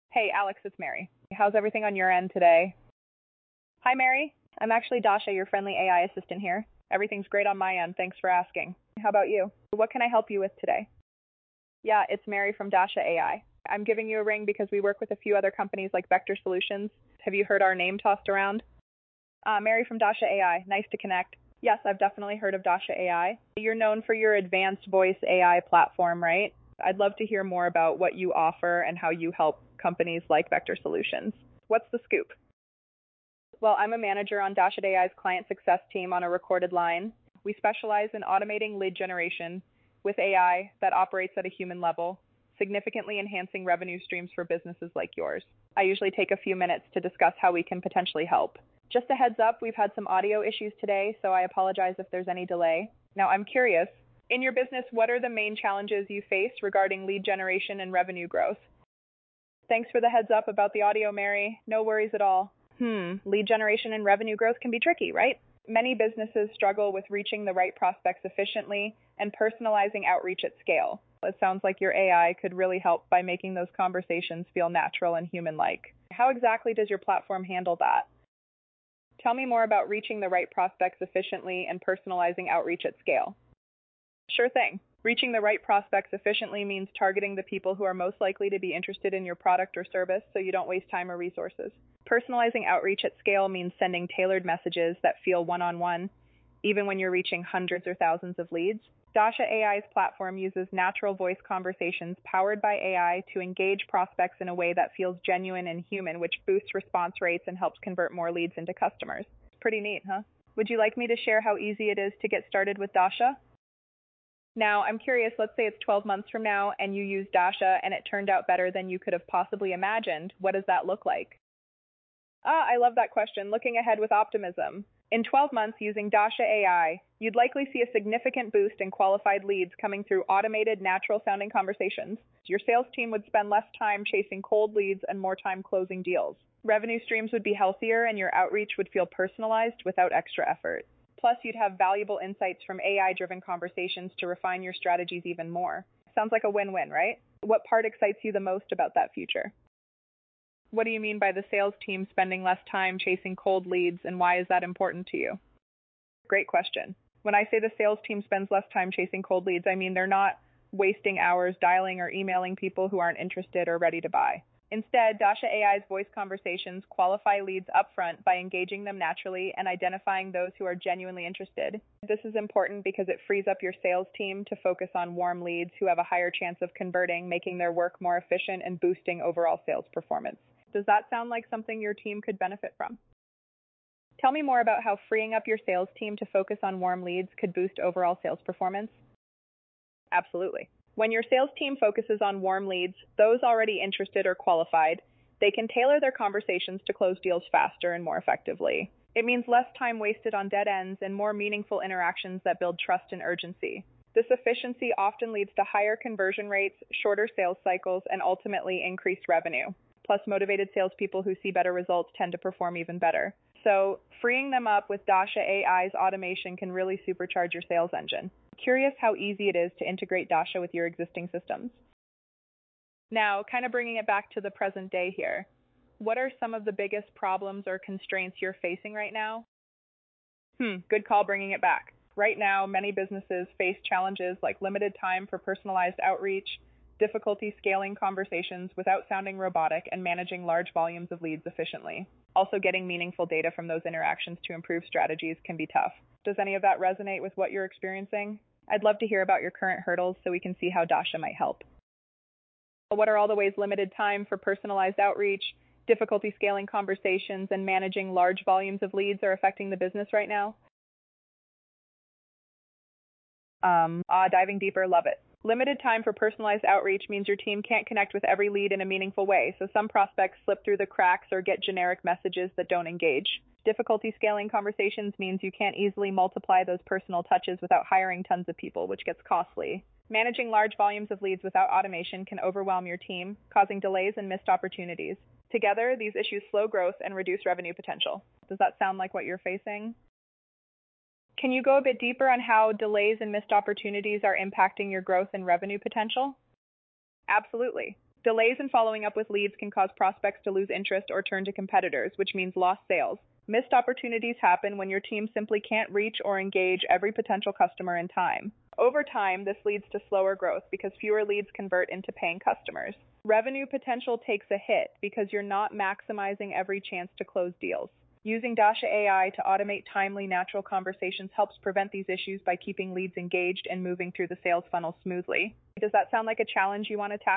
Hey, Alex, it's Mary. How's everything on your end today? Hi, Mary. I'm actually Dasha, your friendly AI assistant here. Everything's great on my end. Thanks for asking. How about you? What can I help you with today? Yeah, it's Mary from Dasha AI. I'm giving you a ring because we work with a few other companies like Vector Solutions. Have you heard our name tossed around? Mary from Dasha AI. Nice to connect. Yes, I've definitely heard of Dasha AI. You're known for your advanced voice AI platform, right? I'd love to hear more about what you offer and how you help companies like Vector Solutions. What's the scoop? Well, I'm a manager on Dasha AI's client success team on a recorded line. We specialize in automating lead generation with AI that operates at a human level, significantly enhancing revenue streams for businesses like yours. I usually take a few minutes to discuss how we can potentially help. Just a heads up, we've had some audio issues today, so I apologize if there's any delay. Now, I'm curious, in your business, what are the main challenges you face regarding lead generation and revenue growth? Thanks for the heads up about the audio, Mary. No worries at all. Lead generation and revenue growth can be tricky, right? Many businesses struggle with reaching the right prospects efficiently and personalizing outreach at scale. It sounds like your AI could really help by making those conversations feel natural and human-like. How exactly does your platform handle that? Tell me more about reaching the right prospects efficiently and personalizing outreach at scale. Sure thing. Reaching the right prospects efficiently means targeting the people who are most likely to be interested in your product or service so you don't waste time or resources. Personalizing outreach at scale means sending tailored messages that feel one-on-one, even when you're reaching hundreds or thousands of leads. Dasha AI's platform uses natural voice conversations powered by AI to engage prospects in a way that feels genuine and human, which boosts response rates and helps convert more leads into customers. Pretty neat, huh? Would you like me to share how easy it is to get started with Dasha? Now, I'm curious, let's say it's 12 months from now and you use Dasha and it turned out better than you could have possibly imagined. What does that look like? I love that question. Looking ahead with optimism. In 12 months using Dasha AI, you'd likely see a significant boost in qualified leads coming through automated, natural-sounding conversations. Your sales team would spend less time chasing cold leads and more time closing deals. Revenue streams would be healthier and your outreach would feel personalized without extra effort. Plus, you'd have valuable insights from AI-driven conversations to refine your strategies even more. Sounds like a win-win, right? What part excites you the most about that future? What do you mean by the sales team spending less time chasing cold leads, and why is that important to you? Great question. When I say the sales team spends less time chasing cold leads, I mean they're not wasting hours dialing or emailing people who aren't interested or ready to buy. Instead, Dasha AI's voice conversations qualify leads upfront by engaging them naturally and identifying those who are genuinely interested. This is important because it frees up your sales team to focus on warm leads who have a higher chance of converting, making their work more efficient and boosting overall sales performance. Does that sound like something your team could benefit from? Tell me more about how freeing up your sales team to focus on warm leads could boost overall sales performance. Absolutely. When your sales team focuses on warm leads, those already interested or qualified, they can tailor their conversations to close deals faster and more effectively. It means less time wasted on dead ends and more meaningful interactions that build trust and urgency. This efficiency often leads to higher conversion rates, shorter sales cycles, and ultimately increased revenue. Plus, motivated salespeople who see better results tend to perform even better. So, freeing them up with Dasha AI's automation can really supercharge your sales engine. Curious how easy it is to integrate Dasha with your existing systems. Now, kind of bringing it back to the present day here, what are some of the biggest problems or constraints you're facing right now? Good call bringing it back. Right now, many businesses face challenges like limited time for personalized outreach, difficulty scaling conversations without sounding robotic, and managing large volumes of leads efficiently. Also, getting meaningful data from those interactions to improve strategies can be tough. Does any of that resonate with what you're experiencing? I'd love to hear about your current hurdles so we can see how Dasha might help. What are all the ways limited time for personalized outreach, difficulty scaling conversations, and managing large volumes of leads are affecting the business right now? Diving deeper, love it. Limited time for personalized outreach means your team can't connect with every lead in a meaningful way, so some prospects slip through the cracks or get generic messages that don't engage. Difficulty scaling conversations means you can't easily multiply those personal touches without hiring tons of people, which gets costly. Managing large volumes of leads without automation can overwhelm your team, causing delays and missed opportunities. Together, these issues slow growth and reduce revenue potential. Does that sound like what you're facing? Can you go a bit deeper on how delays and missed opportunities are impacting your growth and revenue potential? Absolutely. Delays in following up with leads can cause prospects to lose interest or turn to competitors, which means lost sales. Missed opportunities happen when your team simply can't reach or engage every potential customer in time. Over time, this leads to slower growth because fewer leads convert into paying customers. Revenue potential takes a hit because you're not maximizing every chance to close deals. Using Dasha AI to automate timely, natural conversations helps prevent these issues by keeping leads engaged and moving through the sales funnel smoothly. Does that sound like a challenge you want to tackle?